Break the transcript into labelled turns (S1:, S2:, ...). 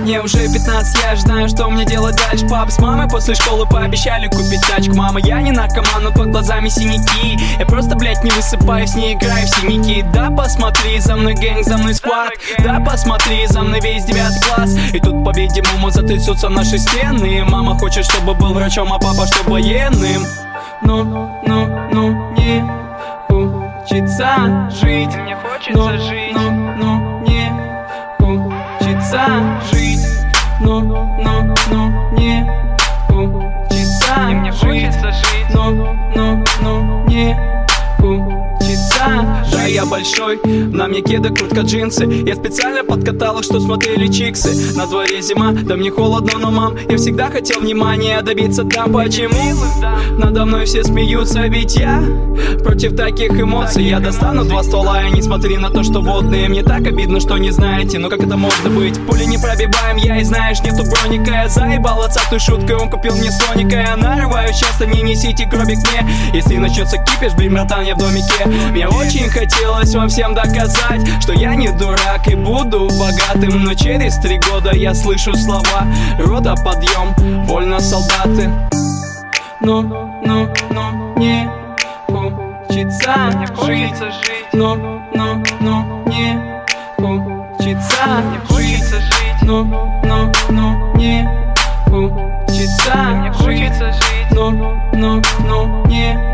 S1: Мне уже 15, я знаю, что мне делать дальше. Папа с мамой после школы пообещали купить тачку. Мама, я не наркоман, но под глазами синяки. Я просто, блядь, не высыпаюсь, не играю в синяки. Да посмотри, за мной гэнг, за мной сквад. Да посмотри, за мной весь 9 класс. И тут, по-видимому, затрясутся наши стены. Мама хочет, чтобы был врачом, а папа, чтобы военным. Не хочется жить.
S2: Мне хочется жить.
S1: Не хочется жить. Не хочется
S2: Мне хочется жить.
S1: Не хочется жить. Да, я большой, на мне кеды, куртка, джинсы. Я специально подкатал их, что смотрели чиксы. На дворе зима, да мне холодно, но, мам, я всегда хотел внимания добиться там. Почему? Надо мной все смеются, ведь я против таких эмоций. Я достану 2 ствола, и не смотри на то, что водные. Мне так обидно, что не знаете, но как это можно быть? Пули не пробиваем, я и знаешь, нету броника. Я заебал отца той шуткой, он купил мне Соника. Я нарываю часто, не несите гробик мне. Если начнется кипиш, блин, братан, я в домике. Мне очень хотелось вам всем доказать, что я не дурак и буду богатым. Но через 3 года я слышу слова: рота, подъем, вольно, солдаты. Не хочется
S2: Мне
S1: жить.
S2: хочется жить.
S1: Не хочется
S2: Мне хочется жить.
S1: Не хочется
S2: Мне хочется жить.
S1: Не